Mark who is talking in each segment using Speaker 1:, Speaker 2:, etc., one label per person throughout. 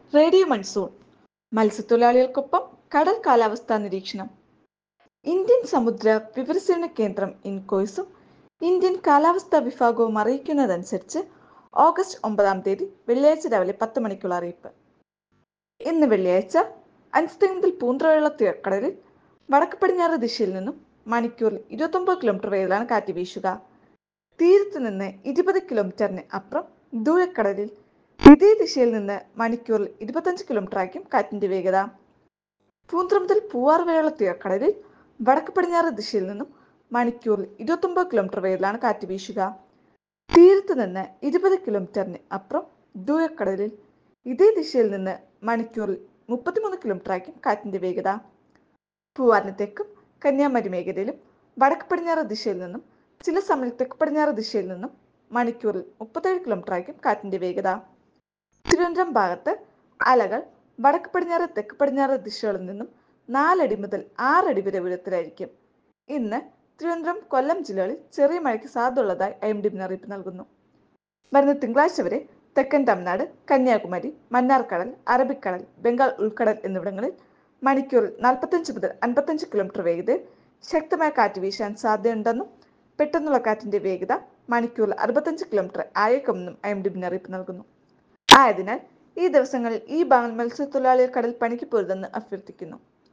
Speaker 1: Radio monsoon മത്സ്യത്തൊഴിലാളികൾക്കൊപ്പം കടൽ കാലാവസ്ഥാ നിരീക്ഷണം. ഇന്ത്യൻ സമുദ്ര വിവരസേവന കേന്ദ്രം ഇൻകോയ്സും ഇന്ത്യൻ കാലാവസ്ഥാ വിഭാഗവും അറിയിക്കുന്നതനുസരിച്ച് ഓഗസ്റ്റ് 9 വെള്ളിയാഴ്ച രാവിലെ 10 മണിക്കുള്ള അറിയിപ്പ്. ഇന്ന് വെള്ളിയാഴ്ച അഞ്ചുതെങ്ങ് മുതൽ പൂന്തറയുള്ള തീരക്കടലിൽ വടക്ക് പടിഞ്ഞാറ് ദിശയിൽ നിന്നും മണിക്കൂറിൽ 29 കിലോമീറ്റർ വേഗത്തിലാണ് കാറ്റ് വീശുക. തീരത്ത് നിന്ന് 20 കിലോമീറ്ററിന് അപ്പുറം ദൂരക്കടലിൽ ഇതേ ദിശയിൽ നിന്ന് മണിക്കൂറിൽ 25 കിലോമീറ്റർ ആയിരിക്കും കാറ്റിന്റെ വേഗത. പൂന്തറ മുതൽ പൂവാർ വരെയുള്ള തീരക്കടലിൽ വടക്ക് പടിഞ്ഞാറ് ദിശയിൽ നിന്നും മണിക്കൂറിൽ 29 കിലോമീറ്റർ വേഗത്തിലാണ് കാറ്റ് വീശുക. തീരത്ത് നിന്ന് 20 കിലോമീറ്ററിന് അപ്പുറം ദൂരക്കടലിൽ ഇതേ ദിശയിൽ നിന്ന് മണിക്കൂറിൽ 33 കിലോമീറ്റർ ആയിരിക്കും കാറ്റിന്റെ വേഗത. പൂവാറിന് തെക്കും കന്യാകുമാരി മേഖലയിലും വടക്ക് പടിഞ്ഞാറ് ദിശയിൽ നിന്നും ചില സമയം തെക്ക് പടിഞ്ഞാറ് ദിശയിൽ നിന്നും മണിക്കൂറിൽ 37 കിലോമീറ്റർ ആയിരിക്കും കാറ്റിന്റെ വേഗത. തിരുവനന്തപുരം ഭാഗത്ത് അലകൾ വടക്ക് പടിഞ്ഞാറ് തെക്ക് പടിഞ്ഞാറ് ദിശകളിൽ നിന്നും 4 അടി മുതൽ 6 അടി വരെ ഉയരത്തിലായിരിക്കും. ഇന്ന് തിരുവനന്തപുരം, കൊല്ലം ജില്ലകളിൽ ചെറിയ മഴയ്ക്ക് സാധ്യതയുള്ളതായി IMD മുന്നറിയിപ്പ് നൽകുന്നു. വരുന്ന തിങ്കളാഴ്ച വരെ തെക്കൻ തമിഴ്നാട്, കന്യാകുമാരി, മന്നാർക്കടൽ, അറബിക്കടൽ, ബംഗാൾ ഉൾക്കടൽ എന്നിവിടങ്ങളിൽ മണിക്കൂറിൽ 45 മുതൽ 55 കിലോമീറ്റർ വേഗതയിൽ ശക്തമായ കാറ്റ് വീശാൻ സാധ്യതയുണ്ടെന്നും പെട്ടെന്നുള്ള കാറ്റിന്റെ വേഗത മണിക്കൂറിൽ 65 കിലോമീറ്റർ ആയേക്കുമെന്നും IMD മുന്നറിയിപ്പ് നൽകുന്നു. ആയതിനാൽ ഈ ദിവസങ്ങളിൽ ഈ ഭാഗങ്ങൾ മത്സ്യത്തൊഴിലാളികൾ കടൽ പണിക്ക് പോരുതെന്ന് അഭ്യർത്ഥിക്കുന്നു.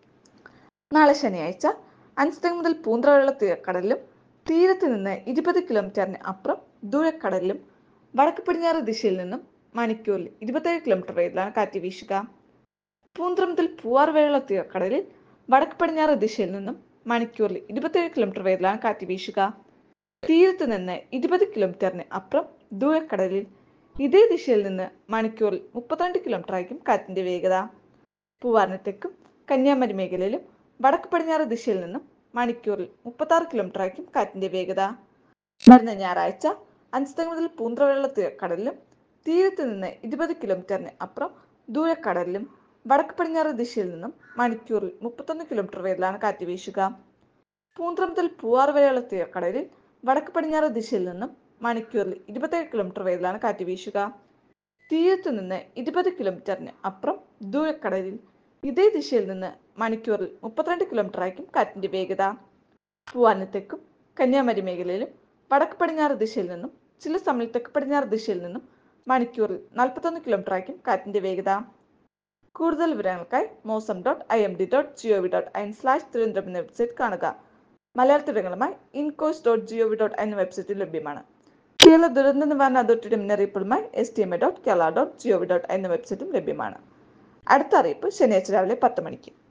Speaker 1: നാളെ ശനിയാഴ്ച അഞ്ചുതെങ്ങ് മുതൽ പൂന്തറ വരെയുള്ള തീരക്കടലിലും തീരത്ത് നിന്ന് 20 കിലോമീറ്ററിന് അപ്പുറം ദൂരക്കടലിലും വടക്ക് പടിഞ്ഞാറ് ദിശയിൽ നിന്നും മണിക്കൂറിൽ 27 കിലോമീറ്റർ വേഗത്തിലാണ് കാറ്റ് വീശുക. പൂന്തറ മുതൽ പൂവാർ വരെയുള്ള തീരക്കടലിൽ വടക്ക് പടിഞ്ഞാറ് ദിശയിൽ നിന്നും മണിക്കൂറിൽ 27 കിലോമീറ്റർ വേഗത്തിലാണ് കാറ്റ് വീശുക. തീരത്ത് നിന്ന് 20 കിലോമീറ്ററിന് അപ്പുറം ദൂരക്കടലിൽ ഇതേ ദിശയിൽ നിന്ന് മണിക്കൂറിൽ 32 കിലോമീറ്റർ ആയിരിക്കും കാറ്റിന്റെ വേഗത. പൂവാറിന് തെക്കും കന്യാകുമാരി മേഖലയിലും വടക്ക് പടിഞ്ഞാറ് ദിശയിൽ നിന്നും മണിക്കൂറിൽ 36 കിലോമീറ്റർ ആയിരിക്കും കാറ്റിന്റെ വേഗത. വരുന്ന ഞായറാഴ്ച അഞ്ചുതെങ്ങ് മുതൽ പൂന്തറ വരെയുള്ള തീരക്കടലിലും തീരത്ത് നിന്ന് 20 കിലോമീറ്ററിന് അപ്പുറം ദൂരക്കടലിലും വടക്ക് പടിഞ്ഞാറ് ദിശയിൽ നിന്നും മണിക്കൂറിൽ 31 കിലോമീറ്റർ വേഗത്തിലാണ് കാറ്റ് വീശുക. പൂന്തറ മുതൽ പൂവാർ വരെയുള്ള തീരക്കടലിൽ വടക്ക് പടിഞ്ഞാറ് ദിശയിൽ നിന്നും മണിക്കൂറിൽ 27 കിലോമീറ്റർ വേഗത്തിലാണ് കാറ്റ് വീശുക. തീരത്ത് നിന്ന് 20 കിലോമീറ്ററിന് അപ്പുറം ദൂരക്കടലിൽ ഇതേ ദിശയിൽ നിന്ന് മണിക്കൂറിൽ 32 കിലോമീറ്റർ ആയിരിക്കും കാറ്റിന്റെ വേഗത. പൂവാറിന് തെക്കും കന്യാകുമാരി മേഖലയിലും വടക്ക് പടിഞ്ഞാറ് ദിശയിൽ നിന്നും ചില സമയം തെക്ക് പടിഞ്ഞാറ് ദിശയിൽ നിന്നും മണിക്കൂറിൽ 41 കിലോമീറ്റർ ആയിരിക്കും കാറ്റിന്റെ വേഗത. കൂടുതൽ വിവരങ്ങൾക്കായി mosam.imd.gov.in/തിരുവനന്തപുരം എന്ന വെബ്സൈറ്റ് കാണുക. മലയാളത്തിടങ്ങളുമായി incos.gov.in എന്ന വെബ്സൈറ്റിൽ ലഭ്യമാണ്. കേരള ദുരന്ത നിവാരണ അതോറിറ്റിയുടെ മുന്നറിയിപ്പുകളുമായി stma.kerala.gov.in എന്ന വെബ്സൈറ്റും ലഭ്യമാണ്. അടുത്ത അറിയിപ്പ് ശനിയാഴ്ച രാവിലെ 10 മണിക്ക്.